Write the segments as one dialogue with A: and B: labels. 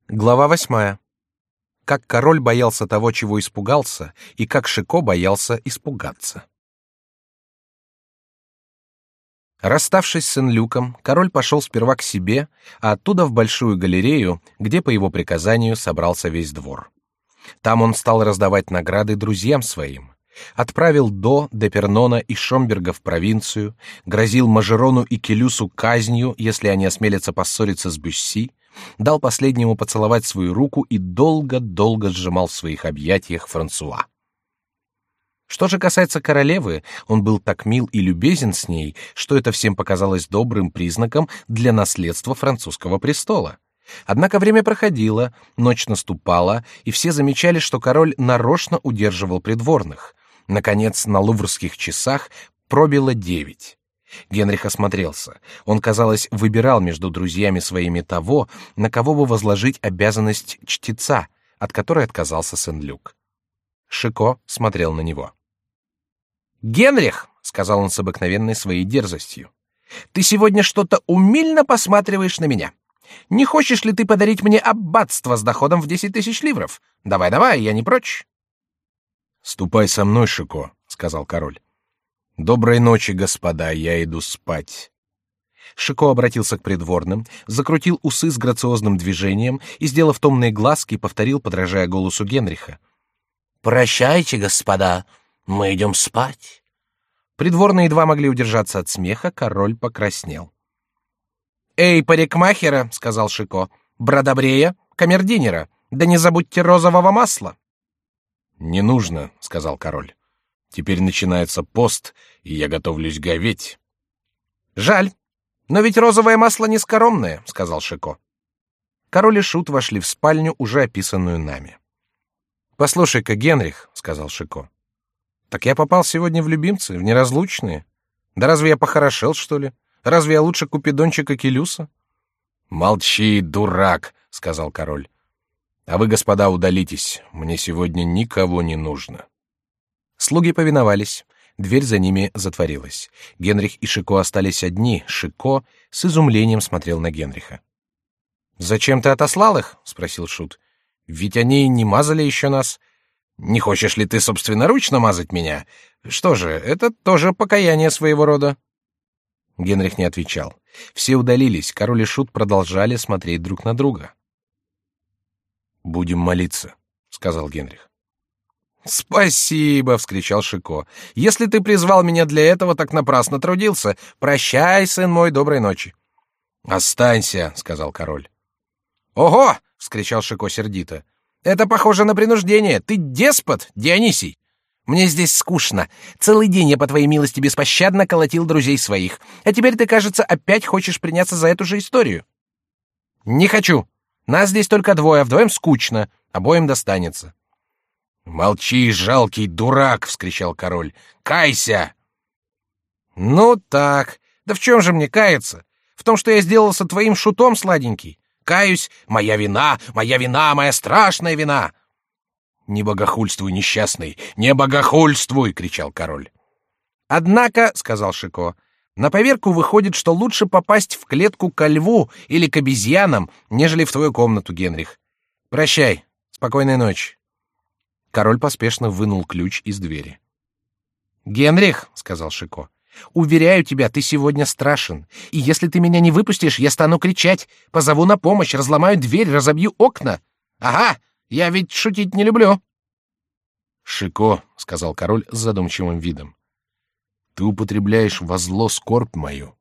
A: Глава 8. Как король боялся того, чего испугался, и как Шико боялся испугаться. Расставшись с Сен-Люком, король пошел сперва к себе, а оттуда в большую галерею, где по его приказанию собрался весь двор. Там он стал раздавать награды друзьям своим. Отправил Депернона и Шомберга в провинцию, грозил Мажерону и Келюсу казнью, если они осмелятся поссориться с Бюсси, дал последнему поцеловать свою руку и долго-долго сжимал в своих объятиях Франсуа. Что же касается королевы, он был так мил и любезен с ней, что это всем показалось добрым признаком для наследства французского престола. Однако время проходило, ночь наступала, и все замечали, что король нарочно удерживал придворных. Наконец, на луврских часах пробило 9. Генрих осмотрелся. Он, казалось, выбирал между друзьями своими того, на кого бы возложить обязанность чтеца, от которой отказался Сен-Люк. Шико смотрел на него. «Генрих», — сказал он с обыкновенной своей дерзостью, — «ты сегодня что-то умильно посматриваешь на меня. Не хочешь ли ты подарить мне аббатство с доходом в 10 000 ливров? Давай, я не прочь».
B: «Ступай со мной, Шико», — сказал король. «Доброй ночи, господа, я иду спать».
A: Шико обратился к придворным, закрутил усы с грациозным движением и, сделав томные глазки, повторил, подражая голосу Генриха:
C: «Прощайте, господа, мы идем спать».
A: Придворные едва могли удержаться от смеха, король покраснел. «Эй, парикмахера», — сказал Шико, — «бродобрея, камердинера, да не забудьте розового масла».
B: «Не нужно», — сказал король. «Теперь начинается пост, и я готовлюсь говеть».
A: «Жаль, но ведь розовое масло не скоромное», — сказал Шико. Король и шут вошли в спальню, уже описанную нами. «Послушай-ка, Генрих», — сказал Шико, — «так я попал сегодня в любимцы, в неразлучные. Да разве я похорошел, что ли? Разве я лучше Купидончика Келюса?»
B: «Молчи, дурак», — сказал король. «А вы, господа, удалитесь. Мне сегодня никого не нужно».
A: Слуги повиновались. Дверь за ними затворилась. Генрих и Шико остались одни. Шико с изумлением смотрел на Генриха. «Зачем ты отослал их?» — спросил шут. «Ведь они не мазали еще нас. Не хочешь ли ты собственноручно мазать меня? Что же, это тоже покаяние своего рода». Генрих не отвечал. Все удалились. Король и шут продолжали смотреть друг на друга.
B: «Будем молиться», — сказал Генрих.
A: «Спасибо!» — вскричал Шико. «Если ты призвал меня для этого, так напрасно трудился. Прощай, сын мой, доброй ночи». «Останься!» — сказал король. «Ого!» — вскричал Шико сердито. «Это похоже на принуждение. Ты деспот, Дионисий. Мне здесь скучно. Целый день я, по твоей милости, беспощадно колотил друзей своих. А теперь ты, кажется, опять хочешь приняться за эту же историю». «Не хочу. Нас здесь только двое, а вдвоем скучно. Обоим достанется».
B: «Молчи, жалкий дурак!» — вскричал король. «Кайся!»
A: «Ну так. Да в чем же мне каяться? В том, что я сделался твоим шутом, сладенький. Каюсь. Моя вина, моя страшная вина!»
B: «Не богохульствуй, несчастный! Не богохульствуй!» — кричал король.
A: «Однако, — сказал Шико, — на поверку выходит, что лучше попасть в клетку ко льву или к обезьянам, нежели в твою комнату, Генрих. Прощай. Спокойной ночи». Король поспешно вынул ключ из двери. «Генрих, — сказал Шико, — уверяю тебя, ты сегодня страшен, и если ты меня не выпустишь, я стану кричать, позову на помощь, разломаю дверь, разобью окна. Ага, я ведь шутить не люблю».
B: «Шико, — сказал король с задумчивым видом, — ты употребляешь во зло скорбь мою».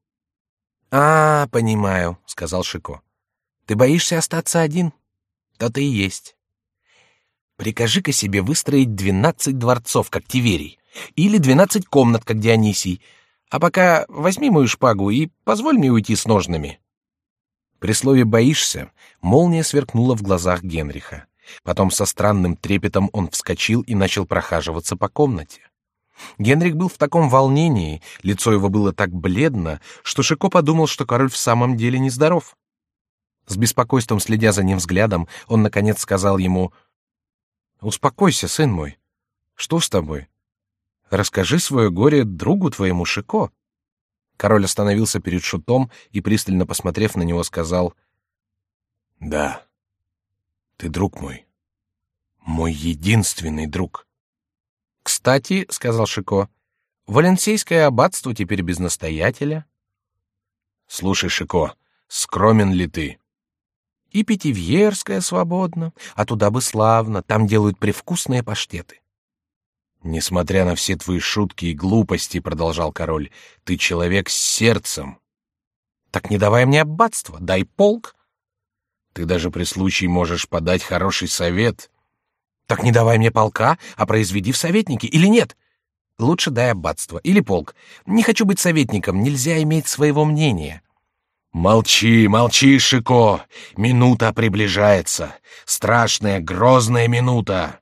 A: Понимаю, — сказал Шико. Ты боишься остаться один? То-то и есть. Прикажи-ка себе выстроить 12 дворцов, как Тиверий, или 12 комнат, как Дионисий, а пока возьми мою шпагу и позволь мне уйти с ножнами». При слове «боишься» молния сверкнула в глазах Генриха. Потом со странным трепетом он вскочил и начал прохаживаться по комнате. Генрих был в таком волнении, лицо его было так бледно, что Шико подумал, что король в самом деле нездоров. С беспокойством следя за ним взглядом, он наконец сказал ему: «Успокойся, сын мой. Что с тобой? Расскажи свое горе другу твоему, Шико». Король остановился перед шутом и, пристально посмотрев на него, сказал:
B: «Да, Ты друг мой единственный друг.
A: Кстати, сказал Шико, Валенсийское аббатство теперь без настоятеля.
B: Слушай, Шико, скромен ли ты?
A: И Питивьерское свободно, а туда бы славно, там делают привкусные паштеты.
B: Несмотря на все твои шутки и глупости, продолжал король, ты человек с сердцем.
A: Так не давай мне аббатство, дай полк.
B: Ты даже при случае можешь подать хороший совет.
A: Так не давай мне полка, а произведи в советники, или нет? Лучше дай аббатство или полк. Не хочу быть советником, нельзя иметь своего мнения.
B: Молчи, молчи, Шико. Минута приближается. Страшная, грозная минута.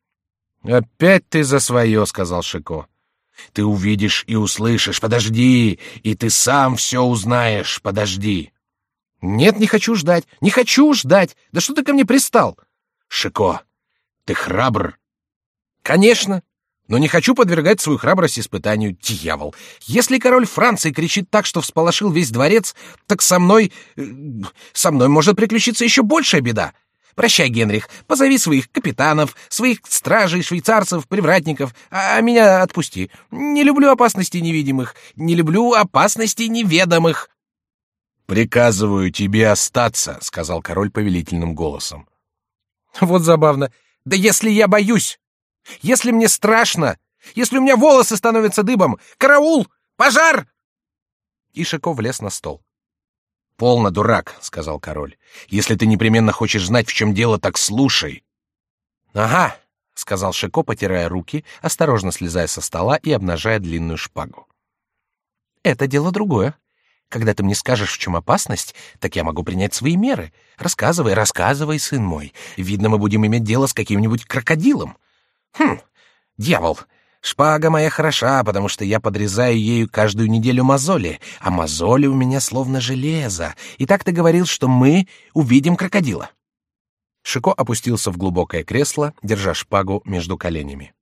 A: Опять ты за свое, сказал Шико.
B: Ты увидишь и услышишь. Подожди, и ты сам все узнаешь. Подожди.
A: Нет, не хочу ждать, не хочу ждать. Да что ты ко мне пристал?
B: Шико, ты храбр?
A: Конечно, но не хочу подвергать свою храбрость испытанию, дьявол. Если король Франции кричит так, что всполошил весь дворец, так со мной может приключиться еще большая беда. Прощай, Генрих, позови своих капитанов, своих стражей, швейцарцев, привратников, а меня отпусти. Не люблю опасностей невидимых, не люблю опасностей неведомых.
B: Приказываю тебе остаться, сказал король повелительным голосом.
A: Вот забавно. Да если я боюсь, если мне страшно, если у меня волосы становятся дыбом, караул, пожар! И Шико влез на стол.
B: Полно, дурак, сказал король. Если ты непременно хочешь знать, в чем дело, так слушай.
A: Ага, сказал Шико, потирая руки, осторожно слезая со стола и обнажая длинную шпагу. Это дело другое. Когда ты мне скажешь, в чем опасность, так я могу принять свои меры. Рассказывай, рассказывай, сын мой. Видно, мы будем иметь дело с каким-нибудь крокодилом. Дьявол, шпага моя хороша, потому что я подрезаю ею каждую неделю мозоли, а мозоли у меня словно железо. И так ты говорил, что мы увидим крокодила. Шико опустился в глубокое кресло, держа шпагу между коленями.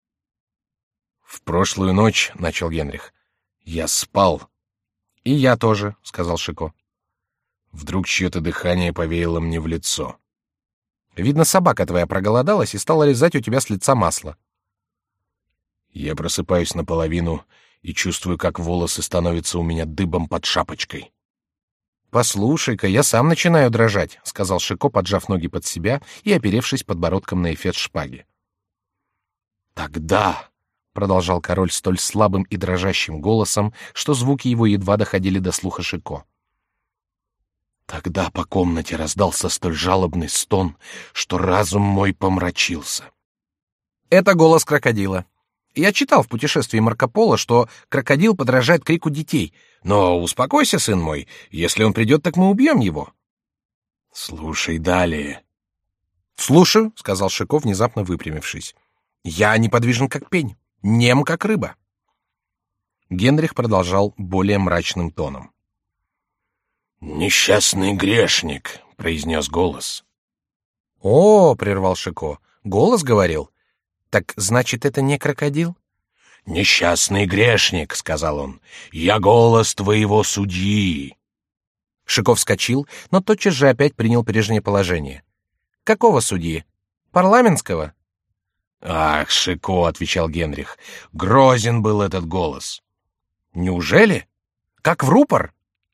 B: В прошлую ночь, начал Генрих, я спал.
A: И я тоже, сказал Шико.
B: Вдруг чье-то дыхание повеяло мне в лицо.
A: Видно, собака твоя проголодалась и стала лизать у тебя с лица масло.
B: Я просыпаюсь наполовину и чувствую, как волосы становятся у меня дыбом под шапочкой.
A: Послушай-ка, я сам начинаю дрожать, сказал Шико, поджав ноги под себя и оперевшись подбородком на эфес шпаги.
B: Тогда,
A: продолжал король столь слабым и дрожащим голосом, что звуки его едва доходили до слуха Шико.
B: Тогда по комнате раздался столь жалобный стон, что разум мой помрачился.
A: Это голос крокодила. Я читал в «Путешествии Марко Поло», что крокодил подражает крику детей. Но успокойся, сын мой, если он придет, так мы убьем его.
B: Слушай далее.
A: Слушаю, сказал Шико, внезапно выпрямившись. Я неподвижен, как пень, нем, как рыба. Генрих продолжал более мрачным тоном.
B: «Несчастный грешник», — произнес голос.
A: «О, — прервал Шико, — голос говорил. Так значит, это не крокодил?»
B: «Несчастный грешник», — сказал он, — «я голос твоего судьи».
A: Шико вскочил, но тотчас же опять принял прежнее положение. «Какого судьи? Парламентского?»
B: «Ах, Шико», — отвечал Генрих, — «грозен был этот голос».
A: «Неужели? Как в рупор?»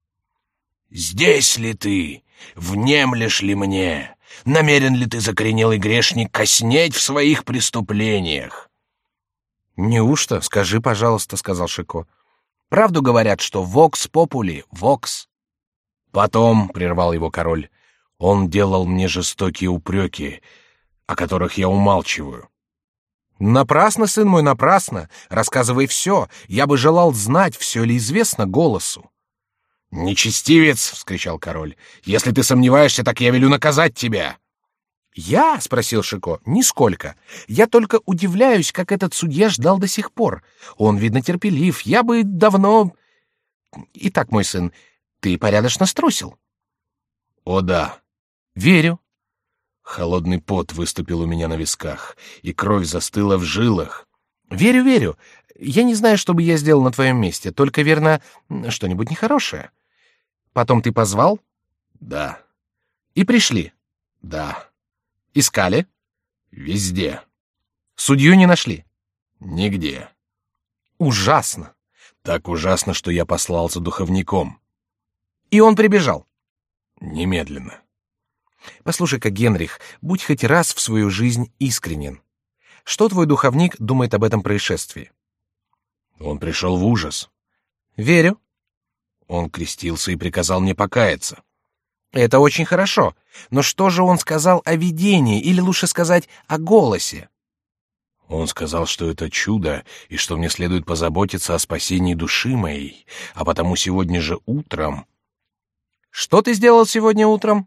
B: «Здесь ли ты? Внемлешь ли мне? Намерен ли ты, закоренелый грешник, коснеть в своих преступлениях?»
A: «Неужто? Скажи, пожалуйста», — сказал Шико. «Правду говорят, что вокс попули, вокс».
B: «Потом», — прервал его король, — «он делал мне жестокие упреки, о которых я умалчиваю».
A: «Напрасно, сын мой, напрасно. Рассказывай все. Я бы желал знать, все ли известно голосу».
B: «Нечестивец!» — вскричал король. «Если ты сомневаешься, так я велю наказать тебя!»
A: «Я?» — спросил Шико. «Нисколько. Я только удивляюсь, как этот судья ждал до сих пор. Он, видно, терпелив. Я бы давно... Итак, мой сын, ты порядочно струсил».
B: «О да».
A: «Верю».
B: Холодный пот выступил у меня на висках, и кровь застыла в жилах.
A: «Верю, верю. Я не знаю, что бы я сделал на твоем месте, только, верно, что-нибудь нехорошее. Потом ты позвал?»
B: «Да».
A: «И пришли?»
B: «Да».
A: Искали?
B: Везде.
A: Судью не нашли?
B: Нигде.
A: Ужасно.
B: Так ужасно, что я послал за духовником.
A: И он прибежал?
B: Немедленно.
A: Послушай-ка, Генрих, будь хоть раз в свою жизнь искренен. Что твой духовник думает об этом происшествии?
B: Он пришел в ужас.
A: Верю.
B: Он крестился и приказал мне покаяться.
A: Это очень хорошо. Но что же он сказал о видении, или лучше сказать, о голосе?
B: Он сказал, что это чудо, и что мне следует позаботиться о спасении души моей, а потому сегодня же утром...
A: Что ты сделал сегодня утром?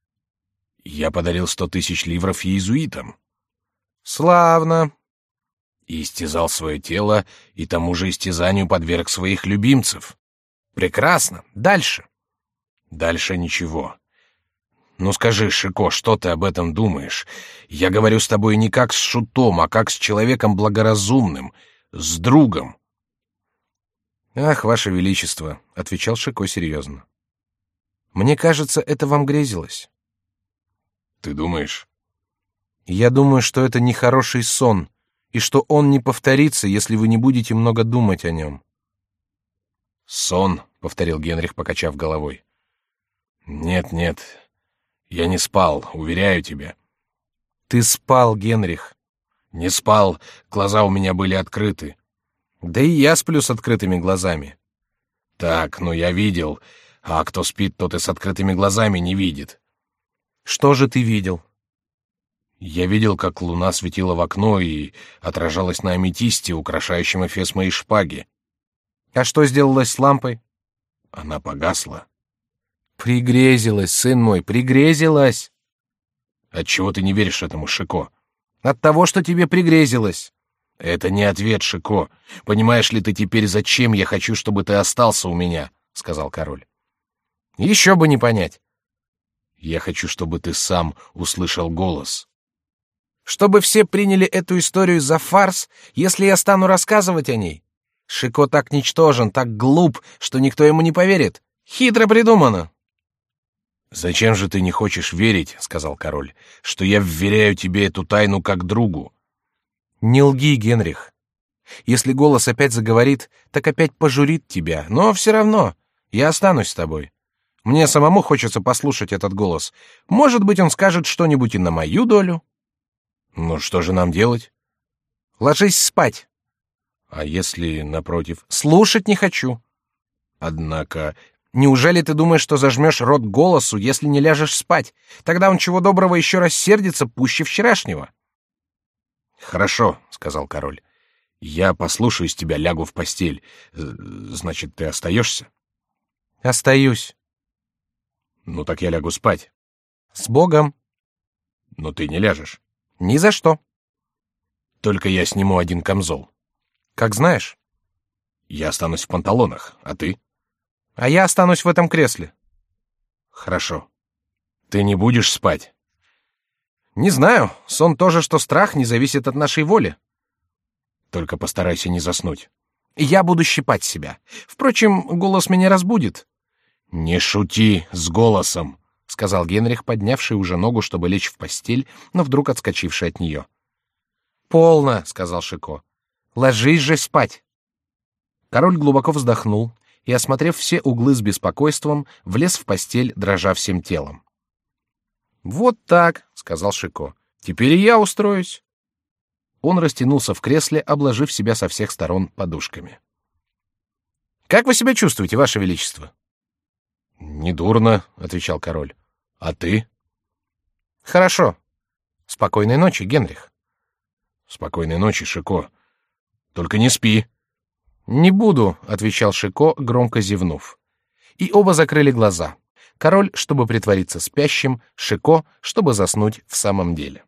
B: Я подарил 100 000 ливров иезуитам.
A: Славно.
B: И истязал свое тело, и тому же истязанию подверг своих любимцев.
A: Прекрасно. Дальше.
B: Дальше ничего. Ну скажи, Шико, что ты об этом думаешь? Я говорю с тобой не как с шутом, а как с человеком благоразумным, с другом.
A: Ах, ваше величество, отвечал Шико серьезно. Мне кажется, это вам грезилось.
B: Ты думаешь?
A: Я думаю, что это нехороший сон, и что он не повторится, если вы не будете много думать о нем.
B: Сон, повторил Генрих, покачав головой. Нет, нет, я не спал, уверяю тебя.
A: Ты спал, Генрих.
B: Не спал, глаза у меня были открыты.
A: Да и я сплю с открытыми глазами.
B: Так, но я видел, а кто спит, тот и с открытыми глазами не видит.
A: Что же ты видел?
B: Я видел, как луна светила в окно и отражалась на аметисте, украшающем эфес моей шпаги.
A: А что сделалось с лампой?
B: Она погасла.
A: Пригрезилась, сын мой, пригрезилась.
B: Отчего ты не веришь этому, Шико?
A: От того, что тебе пригрезилось.
B: Это не ответ, Шико. Понимаешь ли ты теперь, зачем я хочу, чтобы ты остался у меня? Сказал король.
A: Еще бы не понять.
B: Я хочу, чтобы ты сам услышал голос.
A: Чтобы все приняли эту историю за фарс, если я стану рассказывать о ней. Шико так ничтожен, так глуп, что никто ему не поверит. Хитро придумано.
B: Зачем же ты не хочешь верить, сказал король, что я вверяю тебе эту тайну как другу?
A: Не лги, Генрих. Если голос опять заговорит, так опять пожурит тебя, но все равно я останусь с тобой. Мне самому хочется послушать этот голос. Может быть, он скажет что-нибудь и на мою долю.
B: Ну что же нам делать?
A: Ложись спать.
B: А если, напротив,
A: слушать не хочу.
B: Однако,
A: неужели ты думаешь, что зажмешь рот голосу, если не ляжешь спать? Тогда он чего доброго еще рассердится пуще вчерашнего.
B: Хорошо, сказал король. Я послушаюсь тебя, лягу в постель. Значит, ты остаешься?
A: Остаюсь.
B: Ну так я лягу спать.
A: С Богом.
B: Но ты не ляжешь.
A: Ни за что.
B: Только я сниму один камзол.
A: Как знаешь.
B: Я останусь в панталонах, а ты?
A: А я останусь в этом кресле.
B: Хорошо. Ты не будешь спать?
A: Не знаю. Сон тоже, что страх, не зависит от нашей воли.
B: Только постарайся не заснуть.
A: Я буду щипать себя. Впрочем, голос меня разбудит.
B: Не шути с голосом,
A: сказал Генрих, поднявший уже ногу, чтобы лечь в постель, но вдруг отскочивший от нее. Полно, сказал Шико. Ложись же спать. Король глубоко вздохнул и, осмотрев все углы с беспокойством, влез в постель, дрожа всем телом. Вот так, сказал Шико. Теперь и я устроюсь. Он растянулся в кресле, обложив себя со всех сторон подушками. Как вы себя чувствуете, ваше величество?
B: Недурно, отвечал король. А ты?
A: Хорошо. Спокойной ночи, Генрих.
B: Спокойной ночи, Шико. Только не спи.
A: Не буду, отвечал Шико, громко зевнув. И оба закрыли глаза. Король, чтобы притвориться спящим, Шико, чтобы заснуть в самом деле.